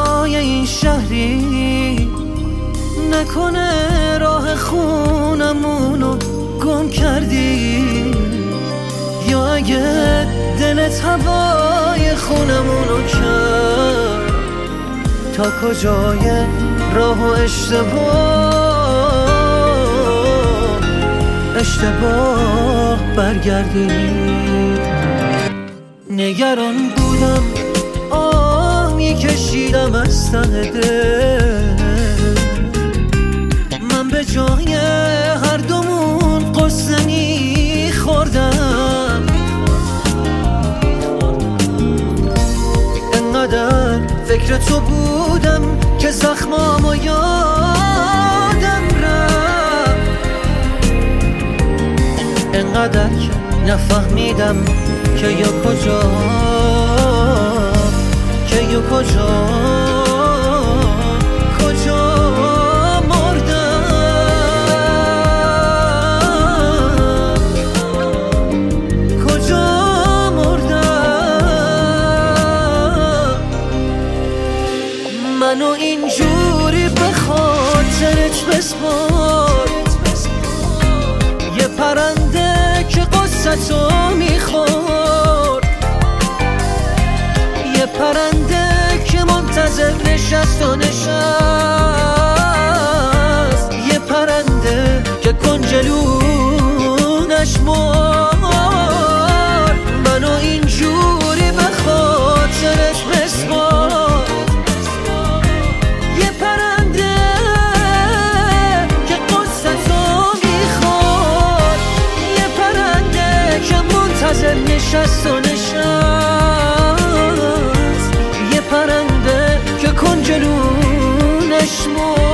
هوای این شهری نکنه راه خونمونو گم کردی، یا اگه دلت هوای خونمونو کرد تا کجای راه و اشتباه برگردی. نگران بودم آه میکشیدم از ته دل، من به جای هر دومون قصه میخوردم، انقدر فکر تو بودم که زخمامو یادم رفت، انقدر که نفهمیدم که یا کجا منو اینجوری به خاطرت بسپار، یه پرنده که قصتو میخورد، یه پرنده که منتظر نشست و نشست، یه پرنده که کنجلونش مرد. منو اینجوری به خاطرت بسپار، نشست و نشست، یه پرنده که کنجلونش مرد.